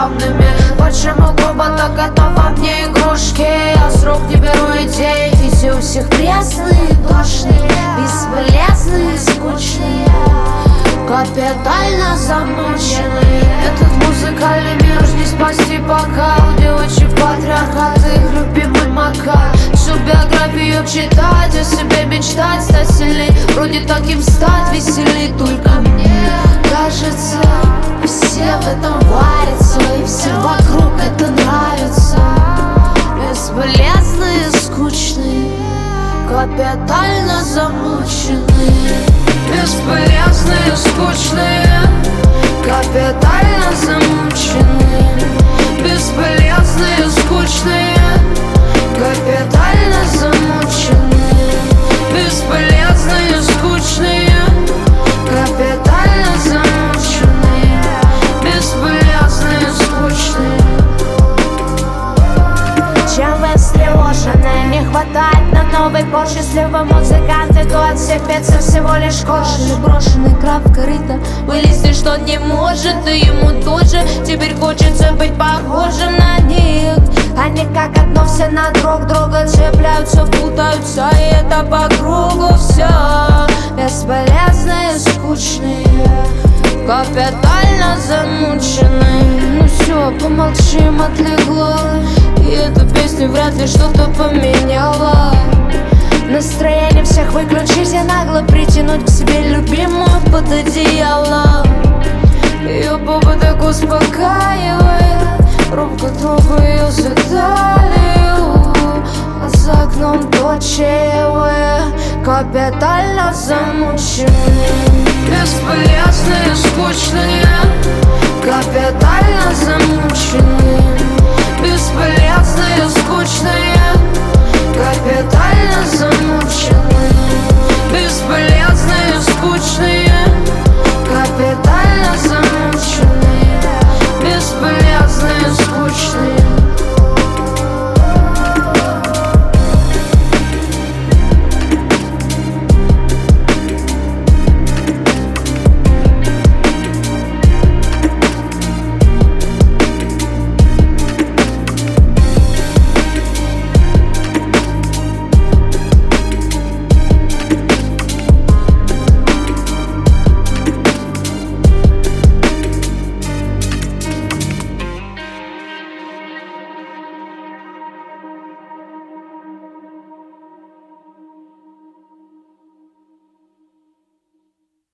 равными. Почему грубо так это во мне игрушки? Я с рук не беру идей, ведь у всех пресные, душные, бесполезные, скучные, капитально замученные. Этот музыкальный мир не спасти пока. У девочек патриархат, их любимый макар. Всю биографию читать, о себе мечтать, стать сильней, вроде таким стать веселей. Только мне кажется, все в этом варятся, и всем вокруг это нравится. Бесполезные, скучные, капитально замученные. Бесполезные, скучные, капитально замученные. Бесполезные, скучные, капитально замученные. Бесполезные, скучные, капитально замученные. Бесполезные, скучные. Чем вы встревожены? Не хватает на новый год. Счастливый музыкант, и то от всех бедствий всего лишь кошель. Брошенный краб в корыто, вылезти что не может, и ему тоже теперь хочется быть похожим на них. Они как одно, все на друг друга цепляются, путаются, и это по кругу все. Бесполезные, скучные, капитально замученные. Ну все, помолчим, отлегло, и эту песню вряд ли что-то поменяла. Настроение всех выключить и нагло притянуть к себе любимую под одеяло. Ее поводок успокаивает, робко трогаю ее за талию, а за окном дочевые, капитально замученные. Бесполезные, скучные, капитально замученные. Бесполезные, скучные, капитально замученные.